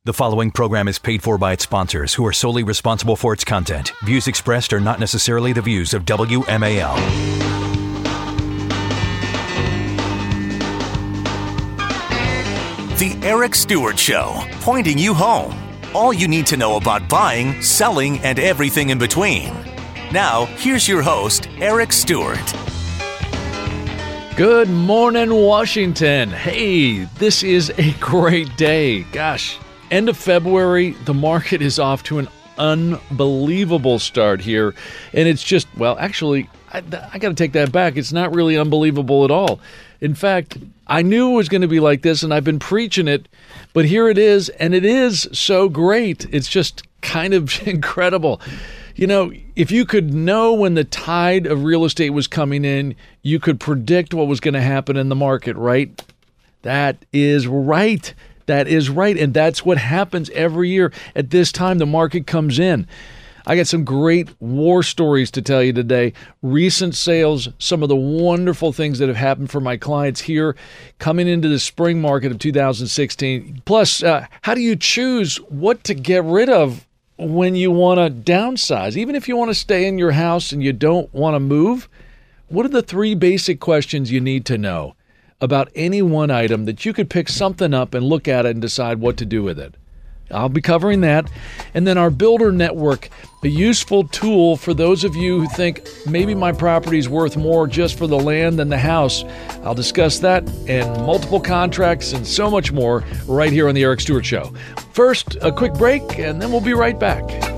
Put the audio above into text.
The following program is paid for by its sponsors, who are solely responsible for its content. Views expressed are not necessarily the views of WMAL. The Eric Stewart Show, pointing you home. All you need to know about buying, selling, and everything in between. Now, here's your host, Eric Stewart. Good morning, Washington. Hey, this is a great day. Gosh, end of February, the market is off to an unbelievable start here. And it's just, well, actually, I got to take that back. It's not really unbelievable at all. In fact, I knew it was going to be like this, and I've been preaching it, but here it is, and it is so great. It's just kind of incredible. You know, if you could know when the tide of real estate was coming in, you could predict what was going to happen in the market, right? That is right. That is right, and that's what happens every year. At this time, the market comes in. I got some great war stories to tell you today. Recent sales, some of the wonderful things that have happened for my clients here coming into the spring market of 2016. Plus, how do you choose what to get rid of when you want to downsize? Even if you want to stay in your house and you don't want to move, what are the three basic questions you need to know about any one item that you could pick something up and look at it and decide what to do with it? I'll be covering that. And then our builder network, a useful tool for those of you who think maybe my property is worth more just for the land than the house. I'll discuss that and multiple contracts and so much more right here on the Eric Stewart Show. First, a quick break, and then we'll be right back.